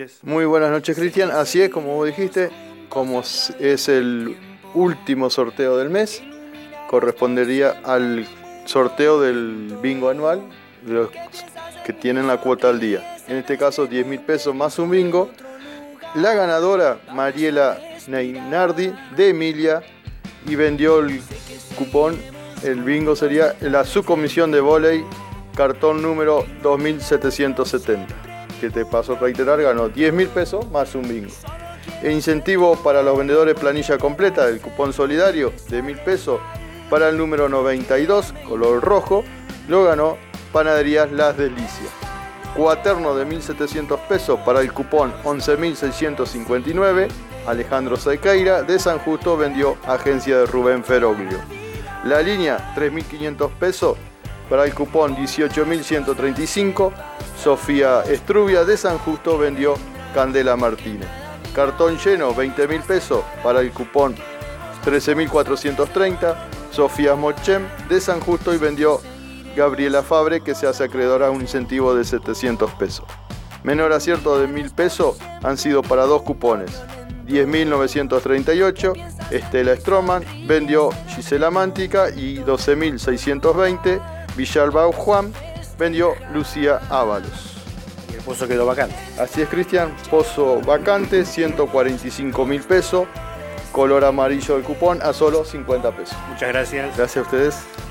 Muy buenas noches, Cristian. Así es, como vos dijiste, como es el último sorteo del mes, correspondería al sorteo del bingo anual, de los que tienen la cuota al día. En este caso, 10.000 pesos más un bingo. La ganadora, Mariela Neinardi, de Emilia, y vendió el cupón. El bingo sería la subcomisión de vóley, cartón número 2770. Que te paso a reiterar, ganó 10.000 pesos más un bingo. E incentivo para los vendedores planilla completa del cupón solidario de 1.000 pesos para el número 92, color rojo, lo ganó Panaderías Las Delicias. Cuaterno de 1.700 pesos para el cupón 11.659, Alejandro Sequeira de San Justo vendió Agencia de Rubén Feroglio. La línea 3.500 pesos para el cupón 18.135, Sofía Estrubia de San Justo vendió Candela Martínez. Cartón lleno, 20.000 pesos para el cupón 13.430, Sofía Mochem de San Justo y vendió Gabriela Fabre, que se hace acreedora a un incentivo de 700 pesos. Menor acierto de 1.000 pesos han sido para dos cupones. 10.938, Estela Stroman vendió Gisela Mántica y 12.620, Villalbao Juan vendió Lucía Ábalos. Y el pozo quedó vacante. Así es, Cristian, pozo vacante, 145.000 pesos, color amarillo del cupón a solo 50 pesos. Muchas gracias. Gracias a ustedes.